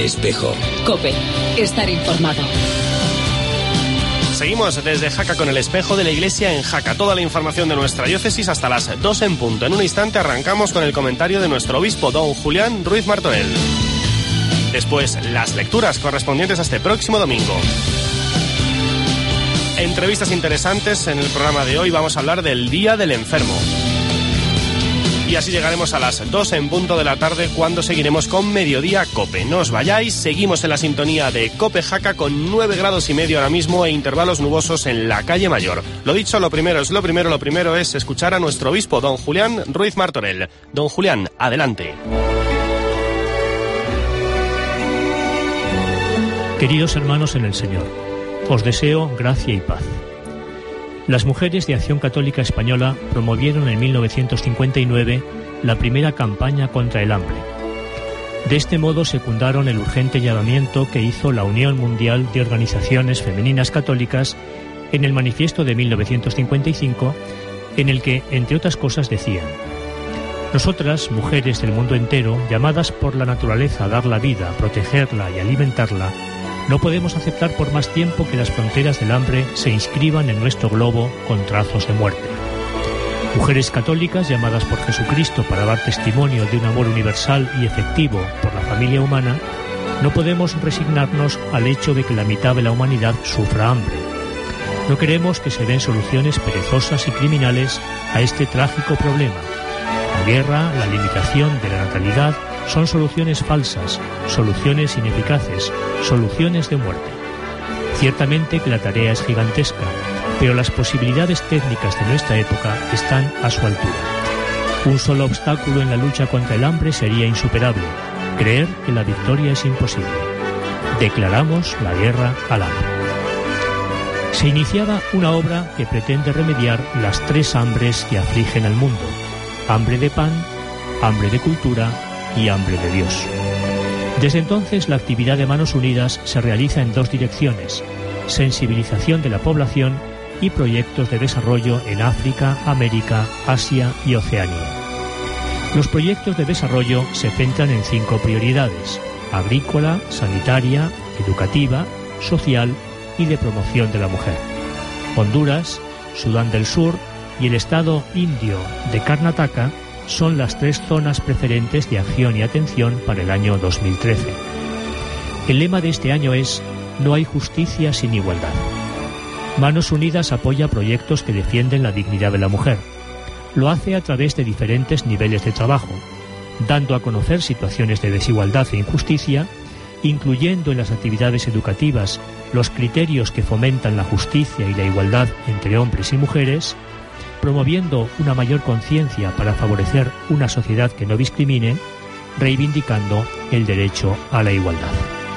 Espejo. COPE. Estar informado. Seguimos desde Jaca con El Espejo de la Iglesia en Jaca. Toda la información de nuestra diócesis hasta las 2 en punto. En un instante arrancamos con el comentario de nuestro obispo, don Julián Ruiz Martorell. Después, las lecturas correspondientes a este próximo domingo. Entrevistas interesantes en el programa de hoy. Vamos a hablar del Día del Enfermo. Y así llegaremos a las 2 en punto de la tarde, cuando seguiremos con Mediodía Cope. No os vayáis, seguimos en la sintonía de Cope Jaca con 9 grados y medio ahora mismo e intervalos nubosos en la calle Mayor. Lo dicho, lo primero es escuchar a nuestro obispo, don Julián Ruiz Martorell. Don Julián, adelante. Queridos hermanos en el Señor, os deseo gracia y paz. Las mujeres de Acción Católica Española promovieron en 1959 la primera campaña contra el hambre. De este modo secundaron el urgente llamamiento que hizo la Unión Mundial de Organizaciones Femeninas Católicas en el manifiesto de 1955, en el que, entre otras cosas, decían: nosotras, mujeres del mundo entero, llamadas por la naturaleza a dar la vida, protegerla y alimentarla, no podemos aceptar por más tiempo que las fronteras del hambre se inscriban en nuestro globo con trazos de muerte. Mujeres católicas llamadas por Jesucristo para dar testimonio de un amor universal y efectivo por la familia humana, no podemos resignarnos al hecho de que la mitad de la humanidad sufra hambre. No queremos que se den soluciones perezosas y criminales a este trágico problema. La guerra, la limitación de la natalidad, son soluciones falsas, soluciones ineficaces, soluciones de muerte. Ciertamente que la tarea es gigantesca, pero las posibilidades técnicas de nuestra época están a su altura. Un solo obstáculo en la lucha contra el hambre sería insuperable: creer que la victoria es imposible. Declaramos la guerra al hambre. Se iniciaba una obra que pretende remediar las 3 hambres que afligen al mundo: hambre de pan, hambre de cultura y hambre de Dios. Desde entonces, la actividad de Manos Unidas se realiza en 2 direcciones: sensibilización de la población y proyectos de desarrollo en África, América, Asia y Oceanía. Los proyectos de desarrollo se centran en 5 prioridades: agrícola, sanitaria, educativa, social y de promoción de la mujer. Honduras, Sudán del Sur y el estado indio de Karnataka son las 3 zonas preferentes de acción y atención para el año 2013. El lema de este año es: no hay justicia sin igualdad. Manos Unidas apoya proyectos que defienden la dignidad de la mujer. Lo hace a través de diferentes niveles de trabajo, dando a conocer situaciones de desigualdad e injusticia, incluyendo en las actividades educativas los criterios que fomentan la justicia y la igualdad entre hombres y mujeres, promoviendo una mayor conciencia para favorecer una sociedad que no discrimine, reivindicando el derecho a la igualdad.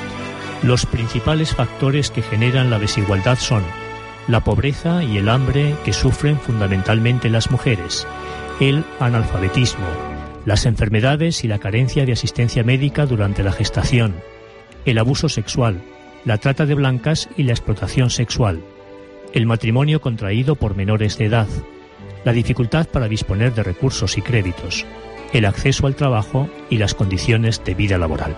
Los principales factores que generan la desigualdad son la pobreza y el hambre que sufren fundamentalmente las mujeres, el analfabetismo, las enfermedades y la carencia de asistencia médica durante la gestación, el abuso sexual, la trata de blancas y la explotación sexual, el matrimonio contraído por menores de edad, la dificultad para disponer de recursos y créditos, el acceso al trabajo y las condiciones de vida laboral.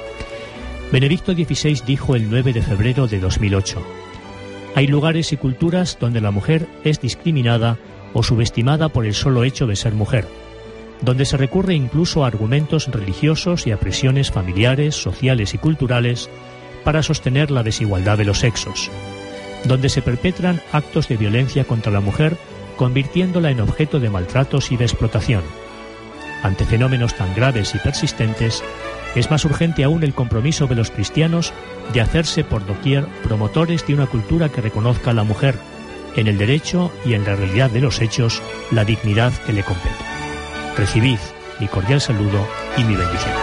Benedicto XVI dijo el 9 de febrero de 2008: hay lugares y culturas donde la mujer es discriminada o subestimada por el solo hecho de ser mujer, donde se recurre incluso a argumentos religiosos y a presiones familiares, sociales y culturales para sostener la desigualdad de los sexos, donde se perpetran actos de violencia contra la mujer, convirtiéndola en objeto de maltratos y de explotación. Ante fenómenos tan graves y persistentes, es más urgente aún el compromiso de los cristianos de hacerse por doquier promotores de una cultura que reconozca a la mujer, en el derecho y en la realidad de los hechos, la dignidad que le compete. Recibid mi cordial saludo y mi bendición.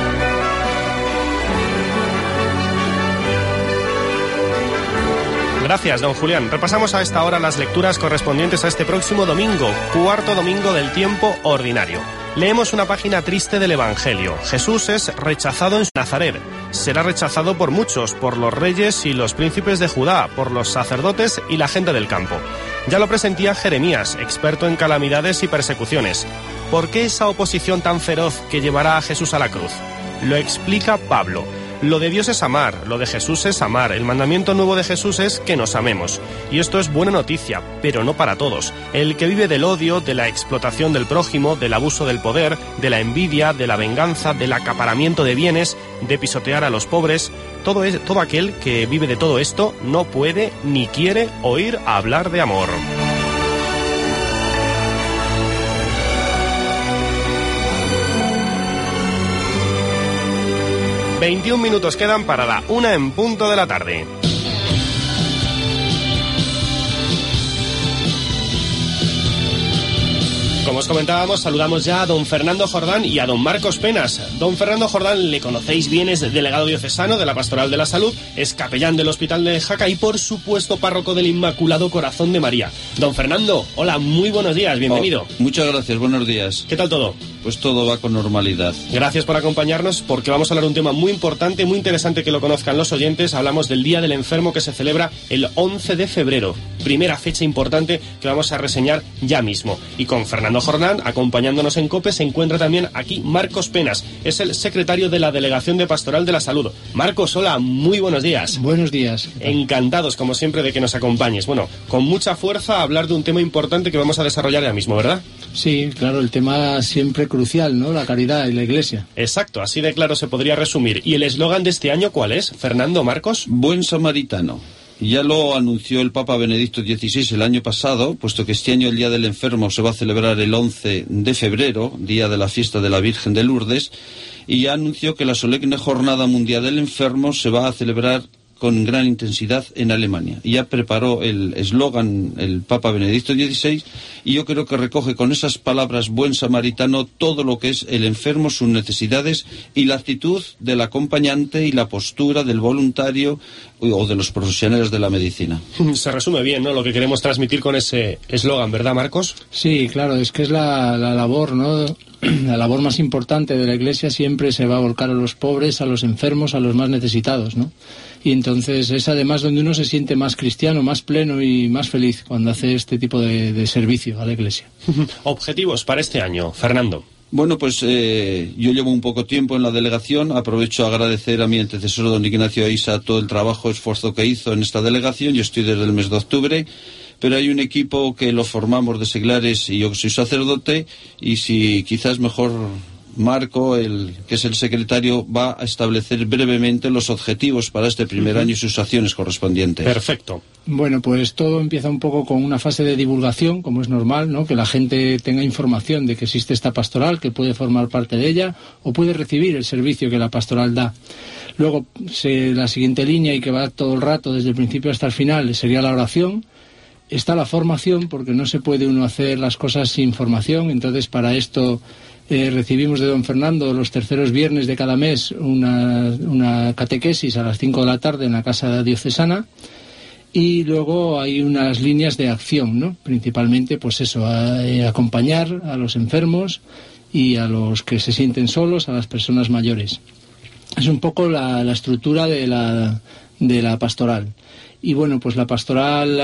Gracias, don Julián. Repasamos a esta hora las lecturas correspondientes a este próximo domingo, 4º domingo del tiempo ordinario. Leemos una página triste del Evangelio. Jesús es rechazado en Nazaret. Será rechazado por muchos, por los reyes y los príncipes de Judá, por los sacerdotes y la gente del campo. Ya lo presentía Jeremías, experto en calamidades y persecuciones. ¿Por qué esa oposición tan feroz que llevará a Jesús a la cruz? Lo explica Pablo. Lo de Dios es amar, lo de Jesús es amar, el mandamiento nuevo de Jesús es que nos amemos. Y esto es buena noticia, pero no para todos. El que vive del odio, de la explotación del prójimo, del abuso del poder, de la envidia, de la venganza, del acaparamiento de bienes, de pisotear a los pobres, todo aquel que vive de todo esto no puede ni quiere oír hablar de amor. ...21 minutos quedan para la 1 en punto de la tarde. Como os comentábamos, saludamos ya a don Fernando Jordán y a don Marcos Penas. Don Fernando Jordán le conocéis bien, es delegado diocesano de la Pastoral de la Salud, es capellán del Hospital de Jaca y, por supuesto, párroco del Inmaculado Corazón de María. Don Fernando, hola, muy buenos días, bienvenido. Muchas gracias, buenos días. ¿Qué tal todo? Pues todo va con normalidad. Gracias por acompañarnos, porque vamos a hablar de un tema muy importante, muy interesante que lo conozcan los oyentes. Hablamos del Día del Enfermo, que se celebra el 11 de febrero. Primera fecha importante que vamos a reseñar ya mismo. Y con Fernando Jordán, acompañándonos en COPE, se encuentra también aquí Marcos Penas. Es el secretario de la Delegación de Pastoral de la Salud. Marcos, hola, muy buenos días. Buenos días. Encantados, como siempre, de que nos acompañes. Bueno, con mucha fuerza a hablar de un tema importante que vamos a desarrollar ya mismo, ¿verdad? Sí, claro, el tema siempre crucial, ¿no? La caridad y la Iglesia. Exacto, así de claro se podría resumir. ¿Y el eslogan de este año cuál es, Fernando, Marcos? Buen samaritano. Ya lo anunció el Papa Benedicto XVI el año pasado, puesto que este año el Día del Enfermo se va a celebrar el 11 de febrero, día de la fiesta de la Virgen de Lourdes, y ya anunció que la solemne Jornada Mundial del Enfermo se va a celebrar con gran intensidad en Alemania. Ya preparó el eslogan el Papa Benedicto XVI y yo creo que recoge con esas palabras buen samaritano todo lo que es el enfermo, sus necesidades y la actitud del acompañante y la postura del voluntario o de los profesionales de la medicina. Se resume bien, ¿no?, lo que queremos transmitir con ese eslogan, ¿verdad, Marcos? Sí, claro, es que es la labor, ¿no? La labor más importante de la Iglesia siempre se va a volcar a los pobres, a los enfermos, a los más necesitados, ¿no? Y entonces es además donde uno se siente más cristiano, más pleno y más feliz cuando hace este tipo de servicio a la Iglesia. Objetivos para este año, Fernando. Bueno, pues yo llevo un poco tiempo en la delegación. Aprovecho a agradecer a mi antecesor, don Ignacio Aiza, todo el trabajo, esfuerzo que hizo en esta delegación. Yo estoy desde el mes de octubre, pero hay un equipo que lo formamos de seglares y yo soy sacerdote, y si quizás mejor Marco, que es el secretario, va a establecer brevemente los objetivos para este primer año y sus acciones correspondientes. Perfecto. Bueno, pues todo empieza un poco con una fase de divulgación, como es normal, ¿no? Que la gente tenga información de que existe esta pastoral, que puede formar parte de ella o puede recibir el servicio que la pastoral da. Luego, la siguiente línea, y que va todo el rato, desde el principio hasta el final, sería la oración. Está la formación, porque no se puede uno hacer las cosas sin formación. Entonces, para esto recibimos de don Fernando los terceros viernes de cada mes una catequesis a las 5 de la tarde en la Casa Diocesana. Y luego hay unas líneas de acción, ¿no? Principalmente, pues eso, acompañar a los enfermos y a los que se sienten solos, a las personas mayores. Es un poco la estructura de la pastoral. Y bueno, pues la pastoral,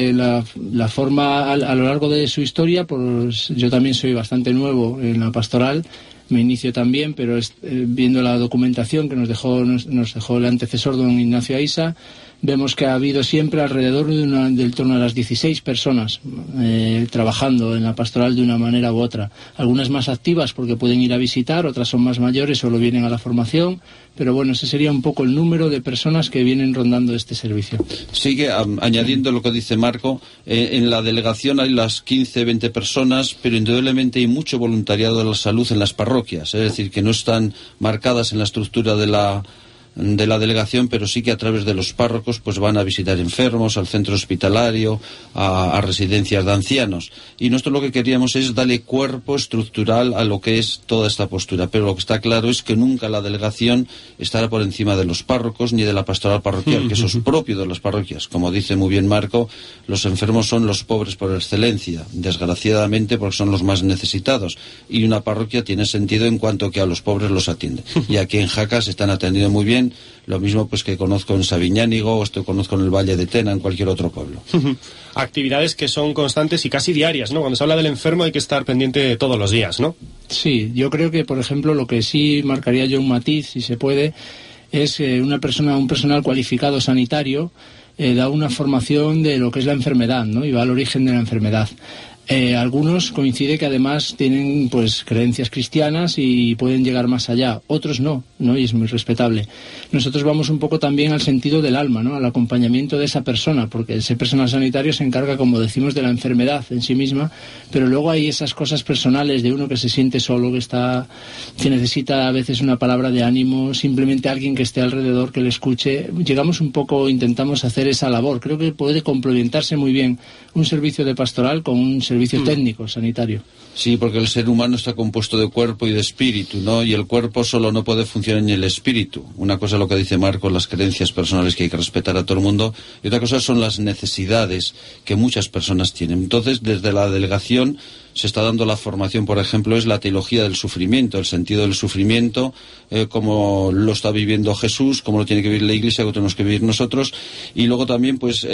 la forma a lo largo de su historia, pues yo también soy bastante nuevo en la pastoral, me inicio también, pero viendo la documentación que nos dejó el antecesor, don Ignacio Aiza, vemos que ha habido siempre alrededor del torno a las 16 personas trabajando en la pastoral de una manera u otra. Algunas más activas porque pueden ir a visitar, otras son más mayores, solo vienen a la formación, pero bueno, ese sería un poco el número de personas que vienen rondando este servicio. Sigue añadiendo lo que dice Marco, en la delegación hay las 15, 20 personas, pero indudablemente hay mucho voluntariado de la salud en las parroquias, es decir, que no están marcadas en la estructura de la delegación, pero sí que a través de los párrocos pues van a visitar enfermos, al centro hospitalario, a residencias de ancianos. Y nosotros lo que queríamos es darle cuerpo estructural a lo que es toda esta postura. Pero lo que está claro es que nunca la delegación estará por encima de los párrocos ni de la pastoral parroquial, que eso es propio de las parroquias. Como dice muy bien Marco, los enfermos son los pobres por excelencia, desgraciadamente, porque son los más necesitados. Y una parroquia tiene sentido en cuanto que a los pobres los atiende. Y aquí en Jaca se están atendiendo muy bien. Lo mismo pues que conozco en Sabiñánigo, o esto conozco en el Valle de Tena, en cualquier otro pueblo. Actividades que son constantes y casi diarias, ¿no? Cuando se habla del enfermo hay que estar pendiente todos los días, ¿no? Sí, yo creo que, por ejemplo, lo que sí marcaría yo un matiz, si se puede, es un personal cualificado sanitario, da una formación de lo que es la enfermedad, ¿no? Y va al origen de la enfermedad. Algunos coincide que además tienen pues creencias cristianas y pueden llegar más allá, otros no, y es muy respetable. Nosotros vamos un poco también al sentido del alma, ¿no? Al acompañamiento de esa persona, porque ese personal sanitario se encarga, como decimos, de la enfermedad en sí misma, pero luego hay esas cosas personales de uno que se siente solo, que necesita a veces una palabra de ánimo, simplemente alguien que esté alrededor, que le escuche. Llegamos un poco, intentamos hacer esa labor. Creo que puede complementarse muy bien un servicio de pastoral con un servicio técnico, sanitario. Sí, porque el ser humano está compuesto de cuerpo y de espíritu, ¿no? Y el cuerpo solo no puede funcionar ni el espíritu. Una cosa es lo que dice Marco, las creencias personales que hay que respetar a todo el mundo, y otra cosa son las necesidades que muchas personas tienen. Entonces, desde la delegación se está dando la formación, por ejemplo, es la teología del sufrimiento, el sentido del sufrimiento, cómo lo está viviendo Jesús, cómo lo tiene que vivir la Iglesia, cómo tenemos que vivir nosotros, y luego también, pues,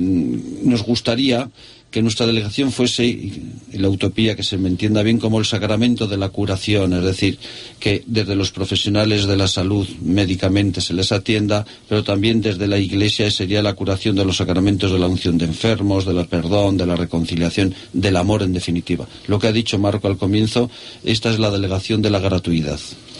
nos gustaría que nuestra delegación fuese, la utopía, que se me entienda bien, como el sacramento de la curación, es decir, que desde los profesionales de la salud médicamente se les atienda, pero también desde la Iglesia sería la curación de los sacramentos de la unción de enfermos, del perdón, de la reconciliación, del amor en definitiva. Lo que ha dicho Marco al comienzo, esta es la delegación de la gratuidad.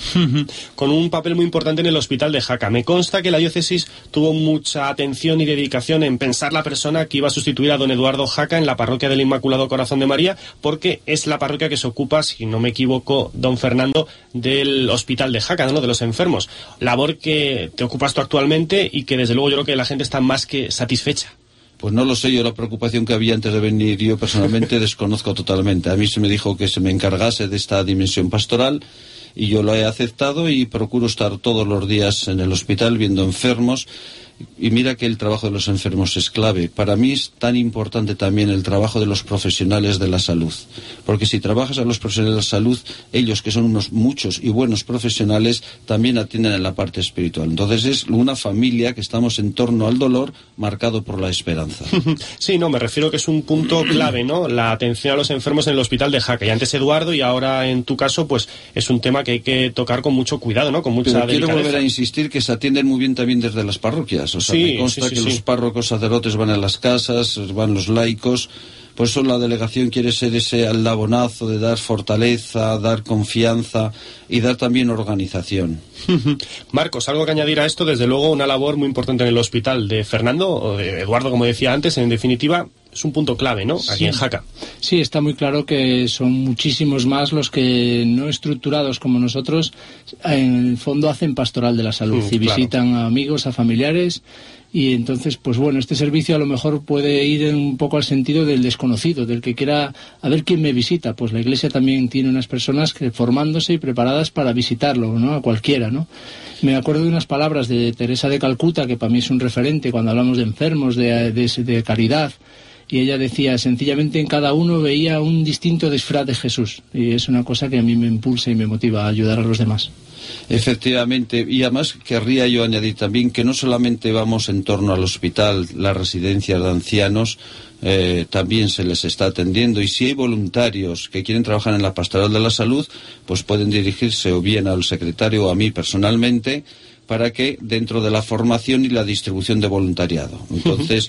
Con un papel muy importante en el hospital de Jaca. Me consta que la diócesis tuvo mucha atención y dedicación en pensar la persona que iba a sustituir a don Eduardo Jaca en la parroquia del Inmaculado Corazón de María, porque es la parroquia que se ocupa, si no me equivoco, don Fernando, del hospital de Jaca, ¿no? De los enfermos. Labor que te ocupas tú actualmente y que desde luego yo creo que la gente está más que satisfecha. Pues no lo sé, yo la preocupación que había antes de venir yo personalmente desconozco totalmente. A mí se me dijo que se me encargase de esta dimensión pastoral y yo lo he aceptado y procuro estar todos los días en el hospital viendo enfermos. Y mira que el trabajo de los enfermos es clave. Para mí es tan importante también el trabajo de los profesionales de la salud. Porque si trabajas a los profesionales de la salud, ellos, que son unos muchos y buenos profesionales, también atienden en la parte espiritual. Entonces es una familia que estamos en torno al dolor, marcado por la esperanza. Sí, no, me refiero que es un punto clave, ¿no? La atención a los enfermos en el hospital de Jaca. Y antes Eduardo, y ahora en tu caso, pues es un tema que hay que tocar con mucho cuidado, ¿no? Con mucha delicadeza. Quiero volver a insistir que se atienden muy bien también desde las parroquias. O sea, me consta que los párrocos sacerdotes van a las casas, van los laicos. Por eso la delegación quiere ser ese aldabonazo de dar fortaleza, dar confianza y dar también organización. Marcos, algo que añadir a esto, desde luego una labor muy importante en el hospital de Fernando, o de Eduardo, como decía antes, en definitiva, es un punto clave, ¿no? Aquí en Jaca. Sí, está muy claro que son muchísimos más los que no estructurados como nosotros, en el fondo hacen pastoral de la salud y visitan a amigos, a familiares. Y entonces, pues bueno, este servicio a lo mejor puede ir un poco al sentido del desconocido, del que quiera a ver quién me visita. Pues la Iglesia también tiene unas personas que formándose y preparadas para visitarlo, ¿no? A cualquiera, ¿no? Me acuerdo de unas palabras de Teresa de Calcuta, que para mí es un referente cuando hablamos de enfermos, de caridad. Y ella decía, sencillamente en cada uno veía un distinto disfraz de Jesús. Y es una cosa que a mí me impulsa y me motiva a ayudar a los demás. Efectivamente, y además querría yo añadir también que no solamente vamos en torno al hospital, las residencias de ancianos, también se les está atendiendo, y si hay voluntarios que quieren trabajar en la pastoral de la salud, pues pueden dirigirse o bien al secretario o a mí personalmente, para que dentro de la formación y la distribución de voluntariado. Entonces,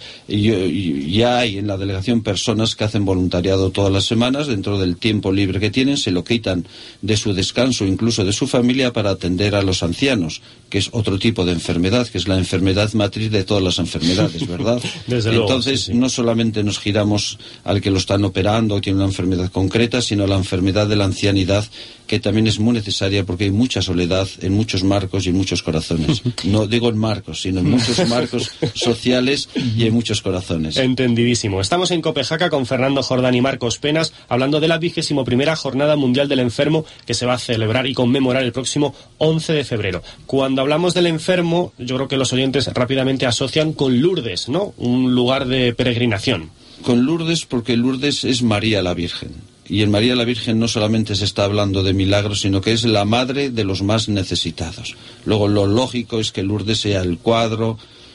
ya hay en la delegación personas que hacen voluntariado todas las semanas, dentro del tiempo libre que tienen, se lo quitan de su descanso, incluso de su familia, para atender a los ancianos, que es otro tipo de enfermedad, que es la enfermedad matriz de todas las enfermedades, ¿verdad? Desde luego, entonces, sí. No solamente nos giramos al que lo están operando o tiene una enfermedad concreta, sino a la enfermedad de la ancianidad, que también es muy necesaria porque hay mucha soledad en muchos marcos y en muchos corazones. No digo en marcos, sino en muchos marcos sociales y en muchos corazones. Entendidísimo. Estamos en Copejaca con Fernando Jordán y Marcos Penas, hablando de la 21ª Jornada Mundial del Enfermo, que se va a celebrar y conmemorar el próximo 11 de febrero. Cuando hablamos del enfermo, yo creo que los oyentes rápidamente asocian con Lourdes, ¿no? Un lugar de peregrinación. Con Lourdes, porque Lourdes es María la Virgen. Y en María la Virgen no solamente se está hablando de milagros, sino que es la madre de los más necesitados. Luego lo lógico es que Lourdes sea el cuadro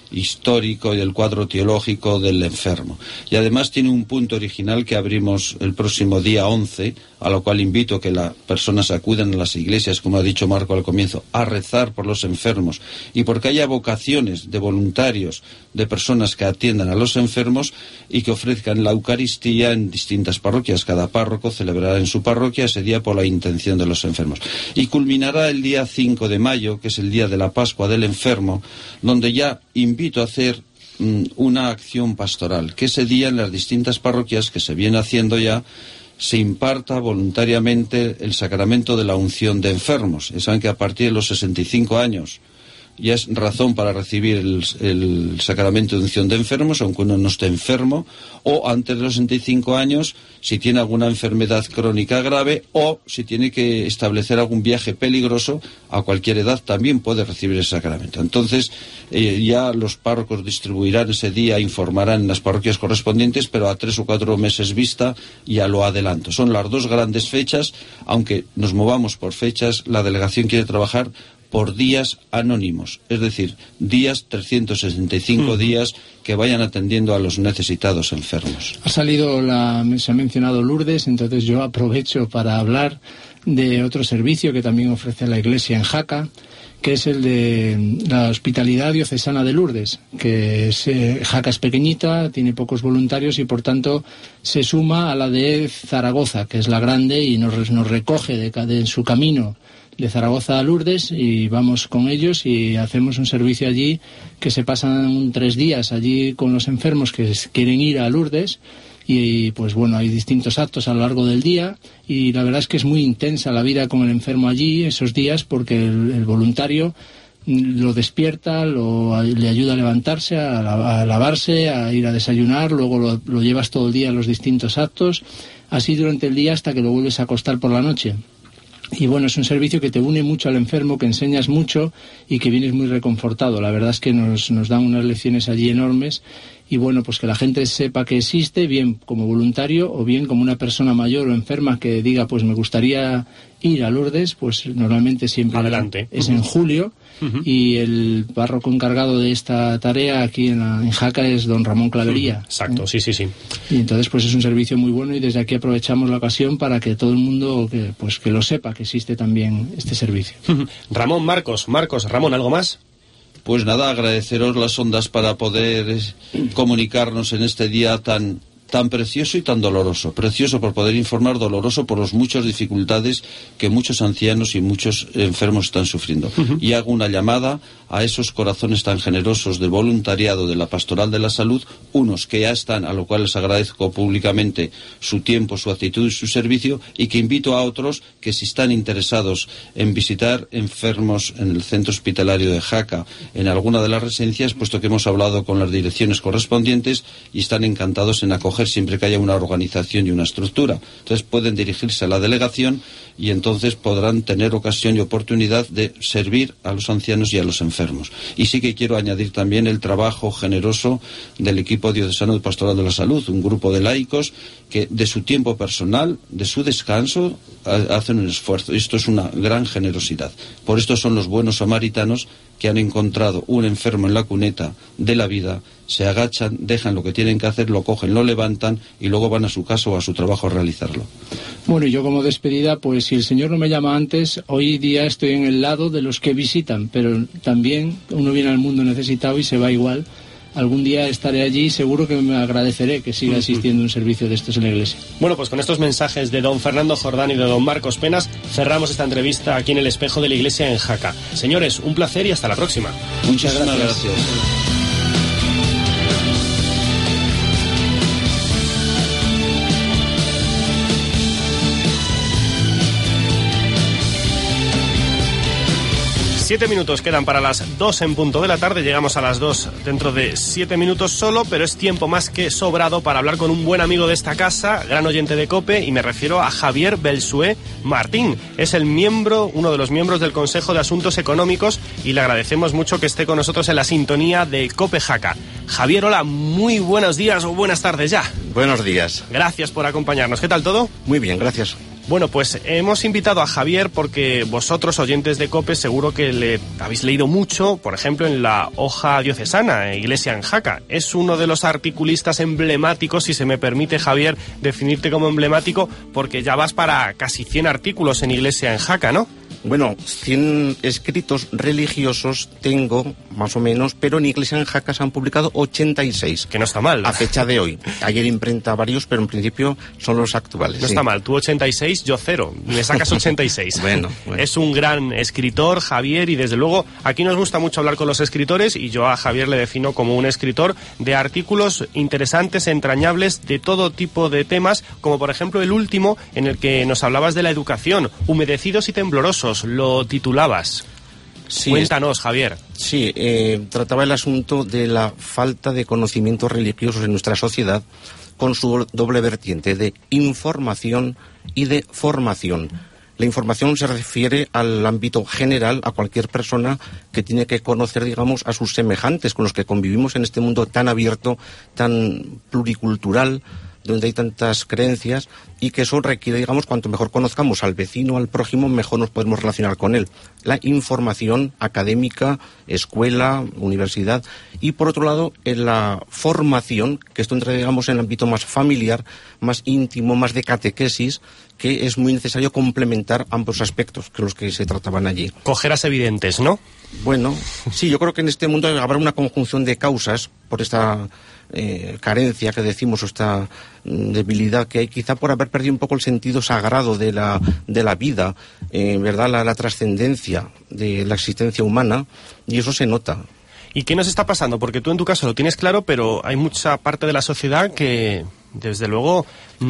histórico y del cuadro teológico del enfermo. Y además tiene un punto original que abrimos el próximo día 11, a lo cual invito a que las personas acudan a las iglesias, como ha dicho Marco al comienzo, a rezar por los enfermos y porque haya vocaciones de voluntarios, de personas que atiendan a los enfermos y que ofrezcan la Eucaristía en distintas parroquias. Cada párroco celebrará en su parroquia ese día por la intención de los enfermos. Y culminará el día 5 de mayo, que es el día de la Pascua del Enfermo, donde ya invito a hacer una acción pastoral, que ese día en las distintas parroquias que se viene haciendo ya, se imparta voluntariamente el sacramento de la unción de enfermos. Y saben que a partir de los 65 años ya es razón para recibir el sacramento de unción de enfermos, aunque uno no esté enfermo, o antes de los 65 años, si tiene alguna enfermedad crónica grave, o si tiene que establecer algún viaje peligroso, a cualquier edad también puede recibir ese sacramento. Entonces, ya los párrocos distribuirán ese día, informarán en las parroquias correspondientes, pero a 3 o 4 meses vista, ya lo adelanto. Son las dos grandes fechas, aunque nos movamos por fechas, la delegación quiere trabajar por días anónimos, es decir, días 365 días que vayan atendiendo a los necesitados enfermos. Se ha mencionado Lourdes, entonces yo aprovecho para hablar de otro servicio que también ofrece la Iglesia en Jaca, que es el de la Hospitalidad Diocesana de Lourdes, que Jaca es pequeñita, tiene pocos voluntarios y por tanto se suma a la de Zaragoza, que es la grande, y nos recoge de su camino de Zaragoza a Lourdes, y vamos con ellos y hacemos un servicio allí que se pasan 3 días allí con los enfermos que quieren ir a Lourdes, y pues bueno, hay distintos actos a lo largo del día, y la verdad es que es muy intensa la vida con el enfermo allí esos días, porque el voluntario lo despierta, le ayuda a levantarse, a lavarse, a ir a desayunar, luego lo llevas todo el día a los distintos actos, así durante el día hasta que lo vuelves a acostar por la noche. Y bueno, es un servicio que te une mucho al enfermo, que enseñas mucho y que vienes muy reconfortado. La verdad es que nos dan unas lecciones allí enormes, y bueno, pues que la gente sepa que existe, bien como voluntario o bien como una persona mayor o enferma que diga, pues me gustaría ir a Lourdes, pues normalmente siempre adelante. Es en julio, y el párroco encargado de esta tarea aquí en Jaca es don Ramón Clavería. Exacto, sí. Y entonces pues es un servicio muy bueno, y desde aquí aprovechamos la ocasión para que todo el mundo que lo sepa, que existe también este servicio. Ramón, Marcos, Ramón, ¿algo más? Pues nada, agradeceros las ondas para poder comunicarnos en este día tan precioso y tan doloroso. Precioso por poder informar, doloroso por las muchas dificultades que muchos ancianos y muchos enfermos están sufriendo. Y hago una llamada a esos corazones tan generosos del voluntariado de la Pastoral de la Salud, unos que ya están, a lo cual les agradezco públicamente su tiempo, su actitud y su servicio, y que invito a otros que, si están interesados en visitar enfermos en el centro hospitalario de Jaca, en alguna de las residencias, puesto que hemos hablado con las direcciones correspondientes y están encantados en acoger siempre que haya una organización y una estructura. Entonces pueden dirigirse a la delegación y entonces podrán tener ocasión y oportunidad de servir a los ancianos y a los enfermos. Y sí que quiero añadir también el trabajo generoso del equipo diocesano de Pastoral de la Salud, un grupo de laicos que de su tiempo personal, de su descanso, hacen un esfuerzo. Y esto es una gran generosidad. Por esto son los buenos samaritanos que han encontrado un enfermo en la cuneta de la vida, se agachan, dejan lo que tienen que hacer, lo cogen, lo levantan y luego van a su casa o a su trabajo a realizarlo. Bueno, y yo como despedida, pues si el Señor no me llama antes, hoy día estoy en el lado de los que visitan, pero también uno viene al mundo necesitado y se va igual. Algún día estaré allí y seguro que me agradeceré que siga existiendo un servicio de estos en la Iglesia. Bueno, pues con estos mensajes de don Fernando Jordán y de don Marcos Penas cerramos esta entrevista aquí en el Espejo de la Iglesia en Jaca. Señores, un placer y hasta la próxima. Muchas gracias. 7 minutos quedan para las 2 en punto de la tarde. Llegamos a las 2 dentro de 7 minutos solo, pero es tiempo más que sobrado para hablar con un buen amigo de esta casa, gran oyente de COPE, y me refiero a Javier Belsué Martín. Es uno de los miembros del Consejo de Asuntos Económicos, y le agradecemos mucho que esté con nosotros en la sintonía de COPE Jaca. Javier, hola, muy buenos días o buenas tardes ya. Buenos días. Gracias por acompañarnos. ¿Qué tal todo? Muy bien, gracias. Bueno, pues hemos invitado a Javier porque vosotros, oyentes de COPE, seguro que le habéis leído mucho, por ejemplo, en la hoja diocesana, Iglesia en Jaca. Es uno de los articulistas emblemáticos, si se me permite, Javier, definirte como emblemático, porque ya vas para casi 100 artículos en Iglesia en Jaca, ¿no? Bueno, 100 escritos religiosos tengo, más o menos, pero en Iglesia en Jaca se han publicado 86. Que no está mal. A fecha de hoy. Ayer imprenta varios, pero en principio son los actuales. No está mal. Tú 86, yo 0. Me sacas 86. Bueno. Es un gran escritor, Javier, y desde luego aquí nos gusta mucho hablar con los escritores, y yo a Javier le defino como un escritor de artículos interesantes, entrañables, de todo tipo de temas, como por ejemplo el último en el que nos hablabas de la educación, Humedecidos y temblorosos. Lo titulabas. Sí, cuéntanos, Javier. Sí, trataba el asunto de la falta de conocimientos religiosos en nuestra sociedad, con su doble vertiente de información y de formación. La información se refiere al ámbito general, a cualquier persona que tiene que conocer, digamos, a sus semejantes con los que convivimos en este mundo tan abierto, tan pluricultural, donde hay tantas creencias, y que eso requiere, digamos, cuanto mejor conozcamos al vecino, al prójimo, mejor nos podemos relacionar con él. La información académica, escuela, universidad, y por otro lado, en la formación, que esto entra, digamos, en el ámbito más familiar, más íntimo, más de catequesis, que es muy necesario complementar ambos aspectos que los que se trataban allí. Cogeras evidentes, ¿no? Bueno, sí, yo creo que en este mundo habrá una conjunción de causas por esta carencia que decimos, o esta debilidad que hay, quizá por haber perdido un poco el sentido sagrado de la vida, ¿verdad? La trascendencia de la existencia humana, y eso se nota. ¿Y qué nos está pasando? Porque tú en tu caso lo tienes claro, pero hay mucha parte de la sociedad que, desde luego,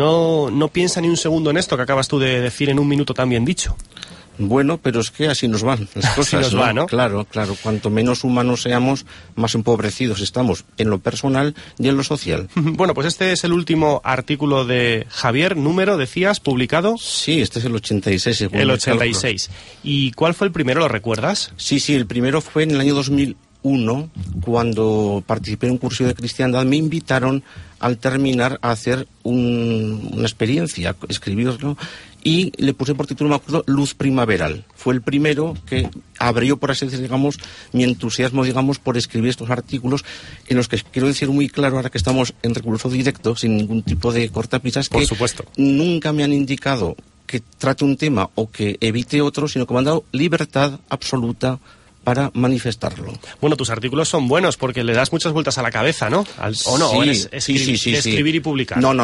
no piensa ni un segundo en esto que acabas tú de decir en un minuto tan bien dicho. Bueno, pero es que así nos van las cosas, así nos va, ¿no? Claro. Cuanto menos humanos seamos, más empobrecidos estamos en lo personal y en lo social. Bueno, pues este es el último artículo de Javier, número, decías, publicado. Sí, este es el 86. Según el 86. ¿Y cuál fue el primero, lo recuerdas? Sí, el primero fue en el año 2001, cuando participé en un curso de cristiandad. Me invitaron al terminar a hacer una experiencia, escribirlo, y le puse por título, me acuerdo, Luz Primaveral. Fue el primero que abrió, por así decir, digamos, mi entusiasmo, digamos, por escribir estos artículos, en los que quiero decir muy claro, ahora que estamos en recurso directo, sin ningún tipo de cortapisas, por que supuesto, nunca me han indicado que trate un tema o que evite otro, sino que me han dado libertad absoluta para manifestarlo. Bueno, tus artículos son buenos porque le das muchas vueltas a la cabeza, ¿no? ¿O no? Sí, escribir y publicar. No,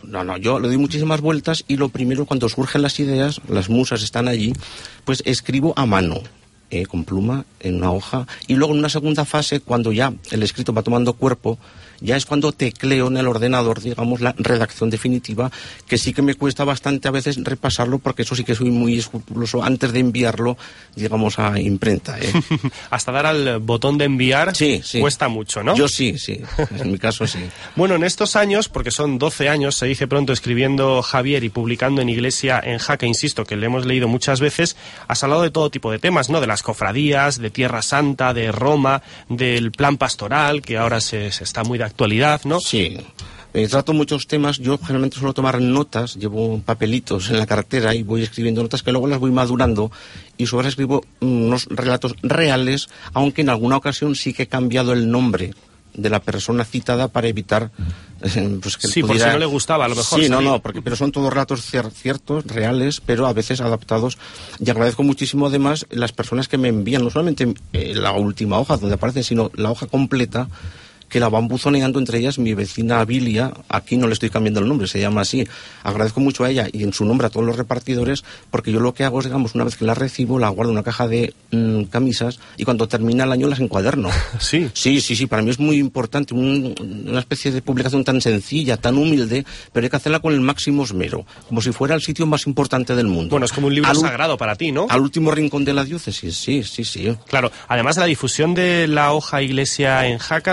yo le doy muchísimas vueltas, y lo primero, cuando surgen las ideas, las musas están allí, pues escribo a mano, con pluma, en una hoja, y luego en una segunda fase, cuando ya el escrito va tomando cuerpo, ya es cuando tecleo en el ordenador, digamos, la redacción definitiva, que sí que me cuesta bastante a veces repasarlo, porque eso sí que soy muy escrupuloso antes de enviarlo, digamos, a imprenta. Hasta dar al botón de enviar sí. Cuesta mucho, ¿no? Yo sí, en mi caso sí. Bueno, en estos años, porque son 12 años, se dice pronto, escribiendo Javier y publicando en Iglesia en Jaca, insisto, que le hemos leído muchas veces, has hablado de todo tipo de temas, ¿no? De las cofradías, de Tierra Santa, de Roma, del plan pastoral, que ahora se está muy de actualidad, ¿no? Sí. Trato muchos temas. Yo generalmente suelo tomar notas, llevo papelitos en la cartera y voy escribiendo notas que luego las voy madurando, y sobre escribo unos relatos reales, aunque en alguna ocasión sí que he cambiado el nombre de la persona citada para evitar pues que sí, pudiera... por si no le gustaba, a lo mejor. Sí, pero son todos relatos ciertos, reales, pero a veces adaptados, y agradezco muchísimo además las personas que me envían, no solamente la última hoja donde aparece, sino la hoja completa, que la van buzoneando, entre ellas mi vecina Bilia. Aquí no le estoy cambiando el nombre, se llama así. Agradezco mucho a ella y en su nombre a todos los repartidores, porque yo lo que hago es, digamos, una vez que la recibo, la guardo en una caja de camisas, y cuando termina el año las encuaderno. Sí. Sí, para mí es muy importante una especie de publicación tan sencilla, tan humilde, pero hay que hacerla con el máximo esmero, como si fuera el sitio más importante del mundo. Bueno, es como un libro sagrado para ti, ¿no? Al último rincón de la diócesis, sí. Claro, además de la difusión de la hoja Iglesia en Jaca, de la hoja diocesana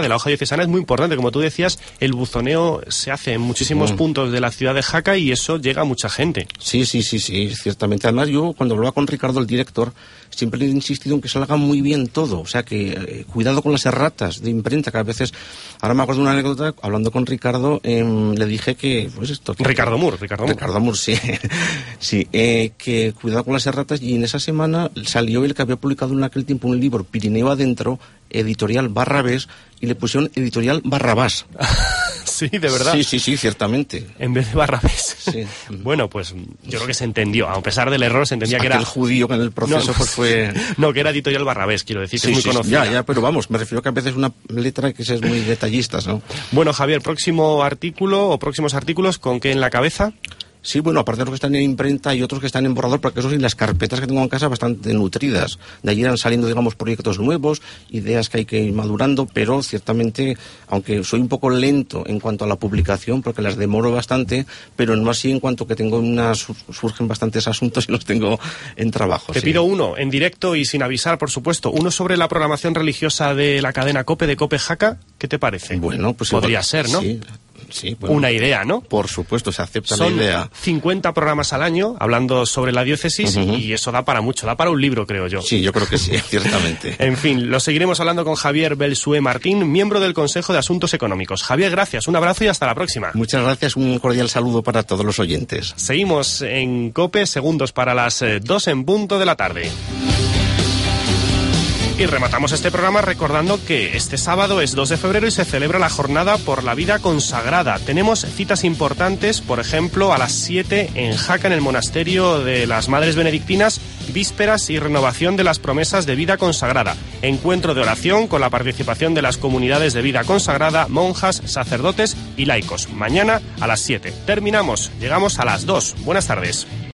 diocesana es muy importante. Como tú decías, el buzoneo se hace en muchísimos puntos de la ciudad de Jaca y eso llega a mucha gente. Sí, ciertamente. Además, yo cuando hablaba con Ricardo, el director, siempre le he insistido en que salga muy bien todo. O sea, que cuidado con las erratas de imprenta, que a veces... Ahora me acuerdo de una anécdota, hablando con Ricardo, le dije que... pues esto, que Ricardo Mur, sí. Sí, que cuidado con las erratas, y en esa semana salió el que había publicado en aquel tiempo un libro, Pirineo Adentro, editorial Barrabés, y le pusieron editorial Barrabás. Sí, de verdad. Sí, ciertamente. En vez de Barrabés. Sí. Bueno, pues yo creo que se entendió. A pesar del error, se entendía que era... el judío que en el proceso pues fue... No, que era editorial Barrabés, quiero decir, que es muy conocida. Ya, pero vamos, me refiero que a veces una letra que es muy detallista, ¿no? Bueno, Javier, próximo artículo o próximos artículos, ¿con qué en la cabeza? Sí, bueno, aparte de los que están en imprenta, hay otros que están en borrador, porque eso sí, las carpetas que tengo en casa bastante nutridas. De allí irán saliendo, digamos, proyectos nuevos, ideas que hay que ir madurando, pero ciertamente, aunque soy un poco lento en cuanto a la publicación, porque las demoro bastante, pero no así en cuanto que tengo surgen bastantes asuntos y los tengo en trabajo. Te pido uno, en directo y sin avisar, por supuesto, uno sobre la programación religiosa de la cadena COPE, de COPE Jaca. ¿Qué te parece? Bueno, pues podría ser, ¿no? Sí, bueno, una idea, ¿no? Por supuesto, se acepta Son la idea. 50 programas al año hablando sobre la diócesis y eso da para mucho, da para un libro, creo yo. Sí, yo creo que sí, ciertamente. En fin, lo seguiremos hablando con Javier Belsué Martín, miembro del Consejo de Asuntos Económicos. Javier, gracias, un abrazo y hasta la próxima. Muchas gracias, un cordial saludo para todos los oyentes. Seguimos en COPE, segundos para las 2 en punto de la tarde. Y rematamos este programa recordando que este sábado es 2 de febrero y se celebra la Jornada por la Vida Consagrada. Tenemos citas importantes, por ejemplo, a las 7 en Jaca, en el Monasterio de las Madres Benedictinas, vísperas y renovación de las promesas de vida consagrada. Encuentro de oración con la participación de las comunidades de vida consagrada, monjas, sacerdotes y laicos. Mañana a las 7. Terminamos, llegamos a las 2. Buenas tardes.